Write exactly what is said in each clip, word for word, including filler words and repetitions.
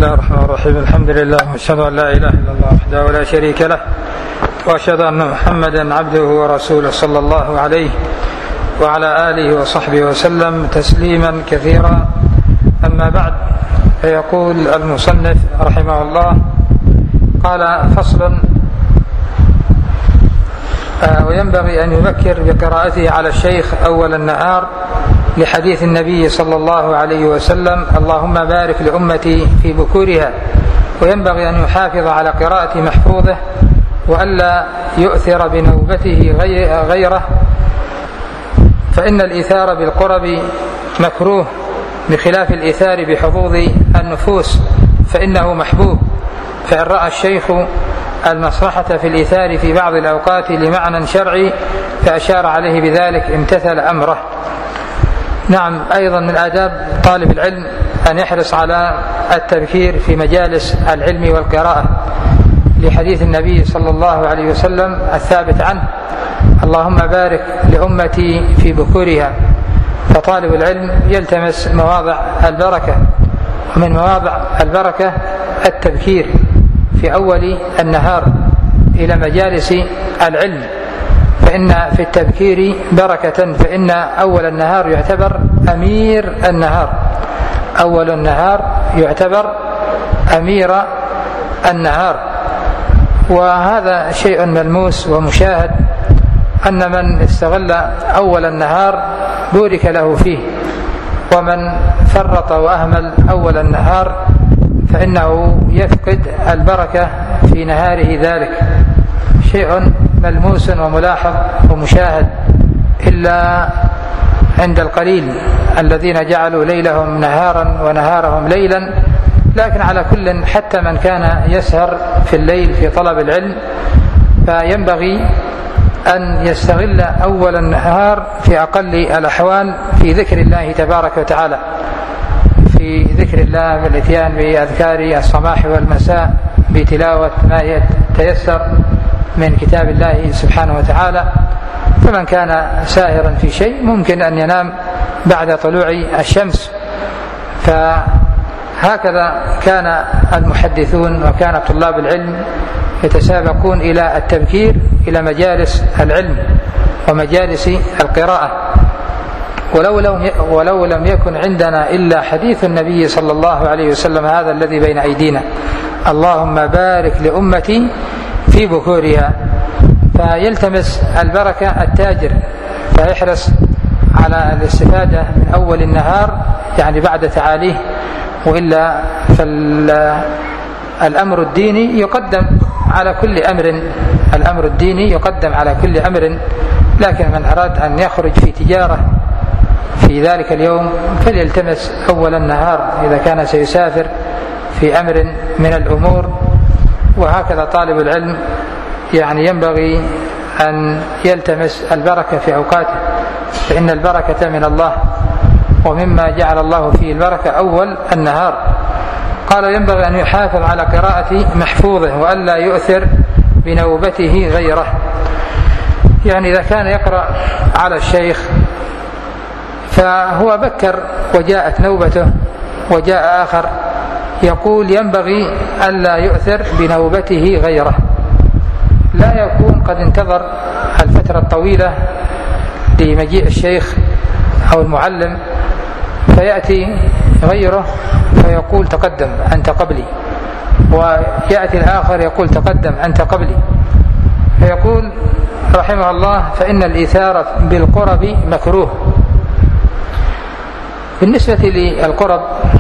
الله الرحمن الرحيم. الحمد لله وأشهد أن لا إله إلا الله وحده ولا شريك له، وأشهد أن محمدا عبده ورسوله صلى الله عليه وعلى آله وصحبه وسلم تسليما كثيرا. أما بعد، فيقول المصنف رحمه الله: قال: فصل. وينبغي أن يبكر بقراءته على الشيخ أول النهار لحديث النبي صلى الله عليه وسلم: اللهم بارك لأمتي في بكورها. وينبغي أن يحافظ على قراءة محفوظه وألا يؤثر بنوبته غيره، فإن الإيثار بالقرب مكروه، بخلاف الإيثار بحظوظ النفوس فإنه محبوب. فإن رأى الشيخ المصلحة في الإيثار في بعض الأوقات لمعنى شرعي فأشار عليه بذلك امتثل أمره. نعم، أيضا من آداب طالب العلم أن يحرص على التبكير في مجالس العلم والقراءة، لحديث النبي صلى الله عليه وسلم الثابت عنه: اللهم بارك لأمتي في بكورها. فطالب العلم يلتمس مواضع البركة، ومن مواضع البركة التبكير في أول النهار إلى مجالس العلم، فإن في التبكير بركة، فإن أول النهار يعتبر أمير النهار، أول النهار يعتبر أمير النهار. وهذا شيء ملموس ومشاهد، أن من استغل أول النهار بورك له فيه، ومن فرط وأهمل أول النهار فإنه يفقد البركة في نهاره ذلك. شيء ملموس وملاحظ ومشاهد، إلا عند القليل الذين جعلوا ليلهم نهارا ونهارهم ليلا. لكن على كل، حتى من كان يسهر في الليل في طلب العلم فينبغي أن يستغل أول النهار في أقل الأحوال في ذكر الله تبارك وتعالى، في ذكر الله بالإتيان بأذكار الصباح والمساء، بتلاوة ما يتيسر من كتاب الله سبحانه وتعالى. فمن كان ساهرا في شيء ممكن أن ينام بعد طلوع الشمس. فهكذا كان المحدثون وكان طلاب العلم يتسابقون إلى التبكير إلى مجالس العلم ومجالس القراءة. ولو لم ولو لم يكن عندنا إلا حديث النبي صلى الله عليه وسلم هذا الذي بين أيدينا: اللهم بارك لأمتي في بكورها. فيلتمس البركة التاجر، فيحرص على الاستفادة من أول النهار، يعني بعد تعاليه، وإلا فالأمر الديني يقدم على كل أمر، الأمر الديني يقدم على كل أمر. لكن من أراد أن يخرج في تجارة في ذلك اليوم فليلتمس أول النهار إذا كان سيسافر في أمر من الأمور. وهكذا طالب العلم يعني ينبغي أن يلتمس البركة في أوقاته، فإن البركة من الله، ومما جعل الله فيه البركة أول النهار. قال: ينبغي أن يحافظ على قراءة محفوظه وألا يؤثر بنوبته غيره. يعني إذا كان يقرأ على الشيخ فهو بكر وجاءت نوبته وجاء آخر، يقول ينبغي ألا يؤثر بنوبته غيره، لا يكون قد انتظر الفترة الطويلة لمجيء الشيخ أو المعلم فيأتي غيره فيقول تقدم أنت قبلي، ويأتي الآخر يقول تقدم أنت قبلي. فيقول رحمه الله: فإن الإيثار بالقرب مكروه. بالنسبة للقرب،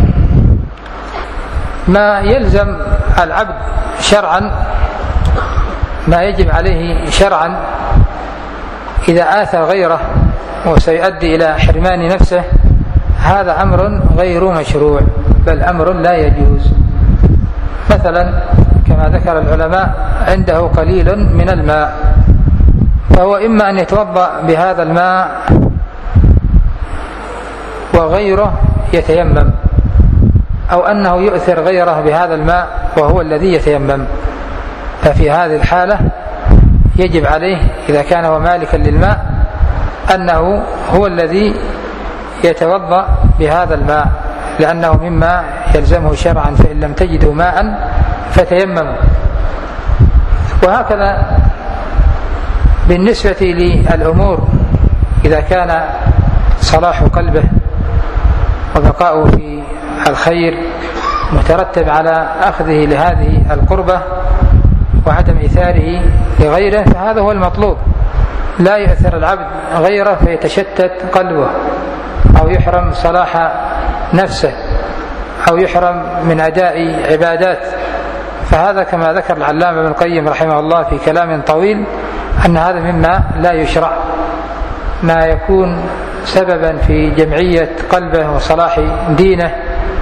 ما يلزم العبد شرعا، ما يجب عليه شرعا إذا آثر غيره وسيؤدي إلى حرمان نفسه، هذا أمر غير مشروع، بل أمر لا يجوز. مثلا كما ذكر العلماء: عنده قليل من الماء، فهو إما أن يتوضأ بهذا الماء وغيره يتيمم، أو أنه يؤثر غيره بهذا الماء وهو الذي يتيمم. ففي هذه الحالة يجب عليه إذا كان هو مالكا للماء أنه هو الذي يتوضأ بهذا الماء، لأنه مما يلزمه شرعا، فإن لم تجدوا ماء فتيمموا. وهكذا بالنسبة للأمور، إذا كان صلاح قلبه وبقاؤه في الخير مترتب على أخذه لهذه القربة وعدم إيثاره لغيره، فهذا هو المطلوب. لا يؤثر العبد غيره فيتشتت قلبه، أو يحرم صلاح نفسه، أو يحرم من أداء عبادات. فهذا كما ذكر العلامة ابن القيم رحمه الله في كلام طويل أن هذا مما لا يشرع. ما يكون سببا في جمعية قلبه وصلاح دينه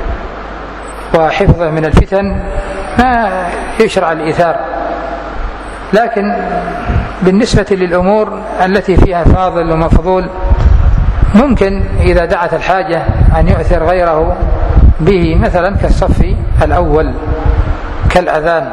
وحفظه من الفتن ما يشرع الإيثار. لكن بالنسبة للأمور التي فيها فاضل ومفضول ممكن إذا دعت الحاجة أن يؤثر غيره به، مثلا كالصف الأول، كالأذان،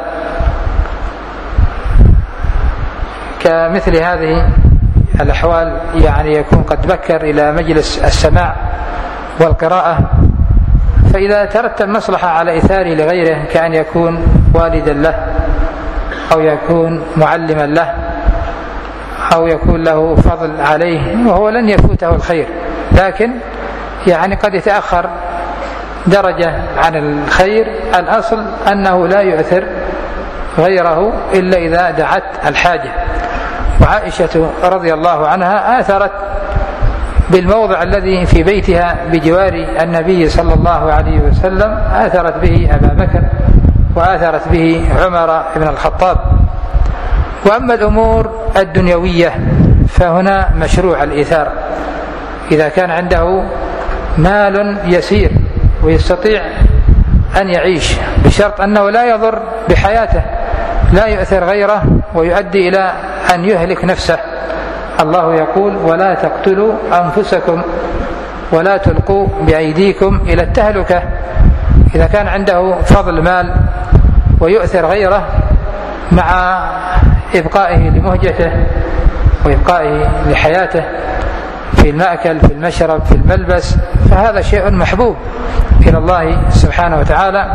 كمثل هذه الأحوال. يعني يكون قد بكر إلى مجلس السماع والقراءة، فإذا ترتب مصلحة على إثاره لغيره كأن يكون والدا له، أو يكون معلما له، أو يكون له فضل عليه، وهو لن يفوته الخير، لكن يعني قد يتأخر درجة عن الخير. الأصل أنه لا يؤثر غيره إلا إذا دعت الحاجة. وعائشة رضي الله عنها آثرت بالموضع الذي في بيتها بجوار النبي صلى الله عليه وسلم، آثرت به أبا بكر وآثرت به عمر بن الخطاب. وأما الأمور الدنيوية فهنا مشروع الإيثار إذا كان عنده مال يسير ويستطيع أن يعيش، بشرط أنه لا يضر بحياته، لا يؤثر غيره ويؤدي إلى أن يهلك نفسه. الله يقول: ولا تقتلوا أنفسكم ولا تلقوا بأيديكم إلى التهلكة. إذا كان عنده فضل مال ويؤثر غيره مع إبقائه لمهجته وإبقائه لحياته في المأكل، في المشرب، في الملبس، فهذا شيء محبوب إلى الله سبحانه وتعالى،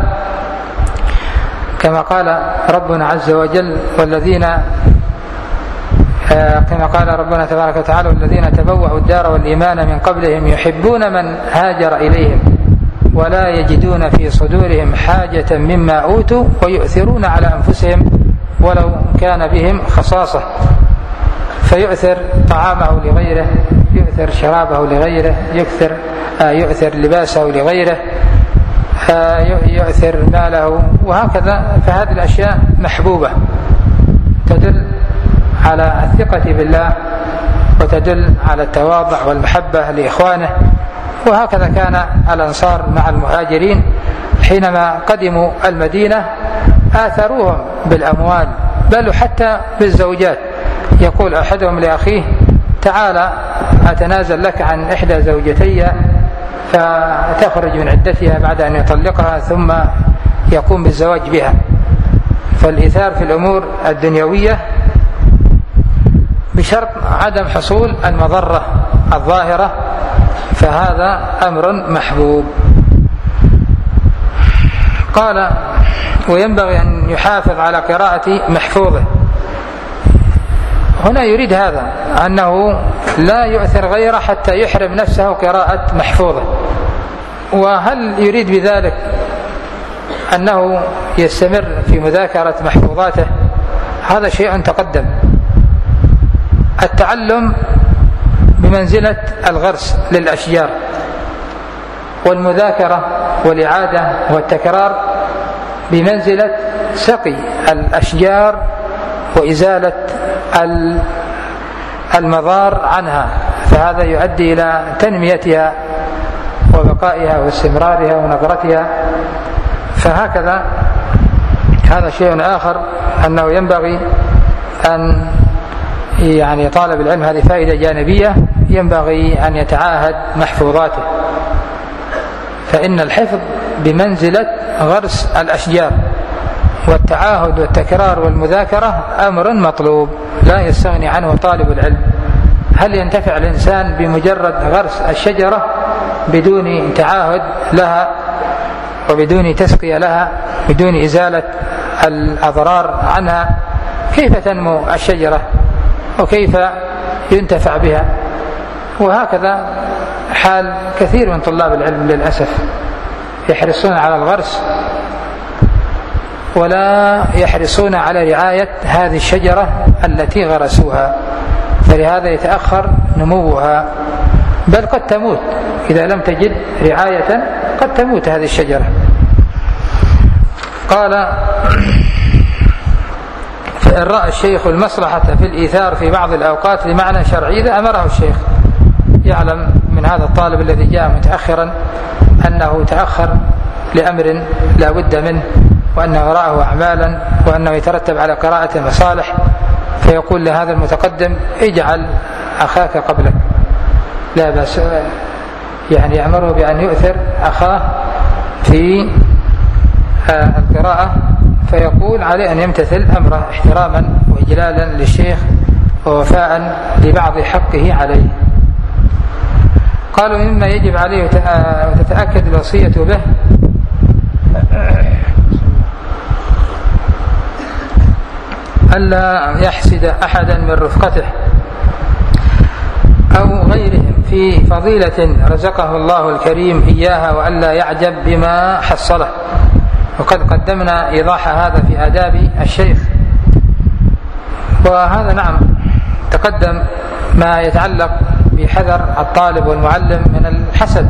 كما قال ربنا عز وجل: والذين كما قال ربنا تبارك وتعالى: والذين تبوأوا الدار والإيمان من قبلهم يحبون من هاجر إليهم ولا يجدون في صدورهم حاجة مما أوتوا ويؤثرون على أنفسهم ولو كان بهم خصاصة. فيؤثر طعامه لغيره، يؤثر شرابه لغيره، يؤثر يؤثر لباسه لغيره، يؤثر ماله، وهكذا. فهذه الأشياء محبوبة تدل على الثقة بالله وتدل على التواضع والمحبة لإخوانه. وهكذا كان الأنصار مع المهاجرين حينما قدموا المدينة آثروهم بالأموال، بل حتى بالزوجات. يقول أحدهم لأخيه: تعال أتنازل لك عن إحدى زوجتي فتخرج من عدتها بعد أن يطلقها ثم يقوم بالزواج بها. فالإيثار في الأمور الدنيوية بشرط عدم حصول المضرة الظاهرة، فهذا أمر محبوب. قال: وينبغي أن يحافظ على قراءة محفوظه. هنا يريد هذا أنه لا يؤثر غيره حتى يحرم نفسه قراءة محفوظه. وهل يريد بذلك أنه يستمر في مذاكرة محفوظاته؟ هذا شيء تقدم. التعلم بمنزلة الغرس للأشجار، والمذاكرة والإعادة والتكرار بمنزلة سقي الأشجار وإزالة المضار عنها، فهذا يؤدي إلى تنميتها وبقائها واستمرارها ونظرتها. فهكذا هذا شيء آخر، أنه ينبغي أن يعني طالب العلم، هذه فائدة جانبية، ينبغي أن يتعاهد محفوظاته، فإن الحفظ بمنزلة غرس الأشجار، والتعاهد والتكرار والمذاكرة أمر مطلوب لا يستغني عنه طالب العلم. هل ينتفع الإنسان بمجرد غرس الشجرة بدون تعاهد لها؟ وبدون تسقية لها، بدون إزالة الأضرار عنها، كيف تنمو الشجرة وكيف ينتفع بها؟ وهكذا حال كثير من طلاب العلم للأسف، يحرصون على الغرس ولا يحرصون على رعاية هذه الشجرة التي غرسوها، فلهذا يتأخر نموها، بل قد تموت إذا لم تجد رعاية، قد تموت هذه الشجرة. قال: فإن رأى الشيخ المصلحة في الإيثار في بعض الأوقات لمعنى شرعي إذا أمره الشيخ. يعلم من هذا الطالب الذي جاء متأخرا أنه تأخر لأمر لا بد منه، وأنه وراءه أعمالا، وأنه يترتب على قراءة مصالح، فيقول لهذا المتقدم: اجعل أخاك قبلك، لا بأس، يعني يأمره بأن يؤثر أخاه في القراءة، فيقول عليه أن يمتثل أمره احتراما وإجلالا للشيخ ووفاء لبعض حقه عليه. قالوا: مما يجب عليه وتتأكد الوصية به ألا يحسد أحدا من رفقته أو غيرهم في فضيلة رزقه الله الكريم إياها، وألا يعجب بما حصله. وقد قدمنا إيضاح هذا في آداب الشيخ، وهذا نعم تقدم ما يتعلق بحذر الطالب والمعلم من الحسد،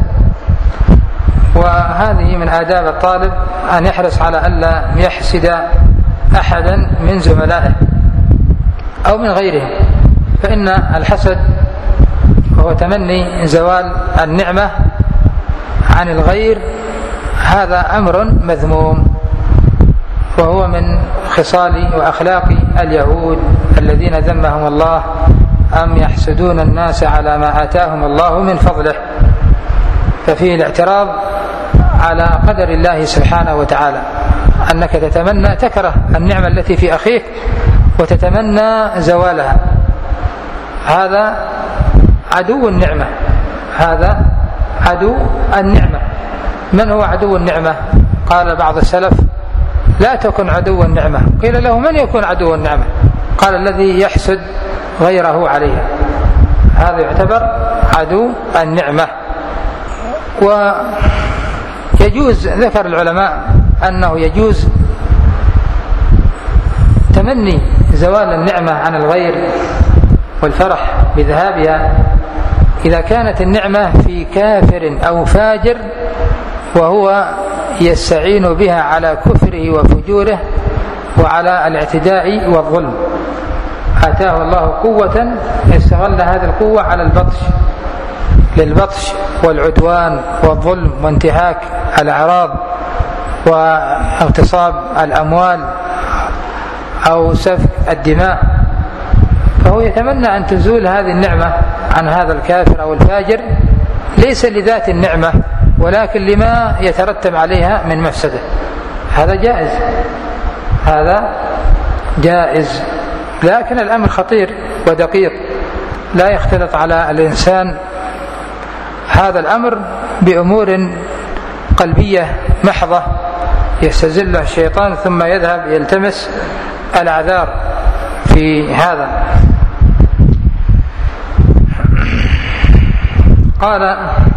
وهذه من آداب الطالب أن يحرص على ألا يحسد أحدا من زملائه أو من غيرهم، فإن الحسد وهو تمني زوال النعمة عن الغير هذا أمر مذموم، وهو من خصال وأخلاق اليهود الذين ذمهم الله: أم يحسدون الناس على ما آتاهم الله من فضله. ففيه الاعتراض على قدر الله سبحانه وتعالى، أنك تتمنى تكره النعمة التي في أخيك وتتمنى زوالها، هذا عدو النعمة، هذا عدو النعمة. من هو عدو النعمة؟ قال بعض السلف: لا تكن عدو النعمة. قيل له: من يكون عدو النعمة؟ قال: الذي يحسد غيره عليها، هذا يعتبر عدو النعمة. ويجوز، ذكر العلماء أنه يجوز تمني زوال النعمة عن الغير والفرح بذهابها إذا كانت النعمة في كافر أو فاجر وهو يستعين بها على كفره وفجوره وعلى الاعتداء والظلم. آتاه الله قوة يستغل هذه القوة على البطش، للبطش والعدوان والظلم وانتهاك الأعراض واغتصاب الأموال أو سفك الدماء، فهو يتمنى أن تزول هذه النعمة عن هذا الكافر أو الفاجر، ليس لذات النعمة ولكن لما يترتب عليها من مفسدة. هذا جائز، هذا جائز، لكن الأمر خطير ودقيق، لا يختلط على الإنسان هذا الأمر بأمور قلبية محضة يستزلها الشيطان ثم يذهب يلتمس الأعذار في هذا. قال: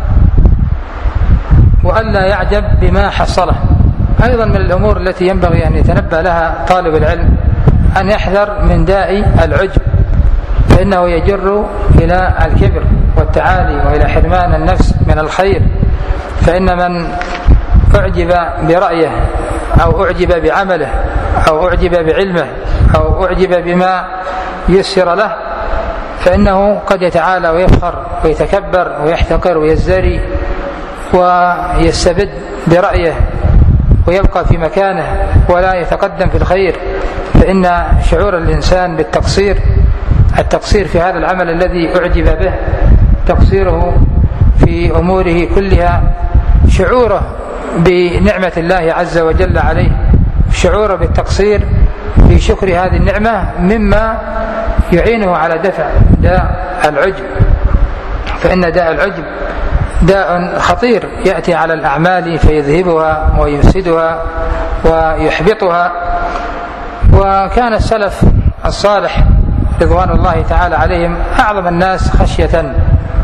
وألا يعجب بما حصله. أيضا من الأمور التي ينبغي أن يتنبه لها طالب العلم أن يحذر من داء العجب، فإنه يجر إلى الكبر والتعالي وإلى حرمان النفس من الخير. فإن من أعجب برأيه أو أعجب بعمله أو أعجب بعلمه أو أعجب بما يسر له، فإنه قد يتعالى ويفخر ويتكبر ويحتقر ويزدري ويستبد برأيه ويبقى في مكانه ولا يتقدم في الخير. فإن شعور الإنسان بالتقصير، التقصير في هذا العمل الذي أعجب به، تقصيره في أموره كلها، شعوره بنعمة الله عز وجل عليه، شعوره بالتقصير في شكر هذه النعمة، مما يعينه على دفع داء العجب. فإن داء العجب داء خطير يأتي على الأعمال فيذهبها ويفسدها ويحبطها. وكان السلف الصالح رضوان الله تعالى عليهم أعظم الناس خشية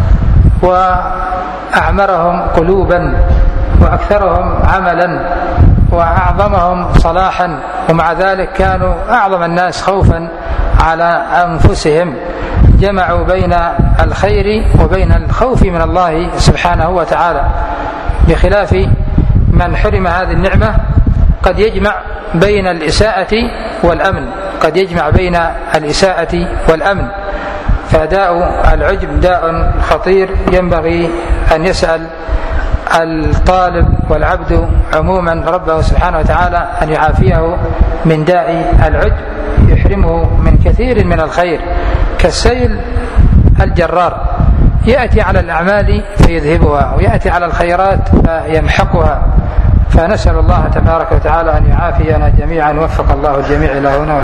وأعمرهم قلوبا وأكثرهم عملا وأعظمهم صلاحا، ومع ذلك كانوا أعظم الناس خوفا على أنفسهم، جمعوا بين الخير وبين الخوف من الله سبحانه وتعالى، بخلاف من حرم هذه النعمة قد يجمع بين الإساءة والأمن قد يجمع بين الإساءة والأمن. فداء العجب داء خطير ينبغي أن يسأل الطالب والعبد عموما ربه سبحانه وتعالى أن يعافيه من داء العجب يحرمه من كثير من الخير، كالسيل الجرار يأتي على الأعمال فيذهبها ويأتي على الخيرات فيمحقها. فنسأل الله تبارك وتعالى أن يعافينا جميعا، وفق الله الجميع إلى هنا.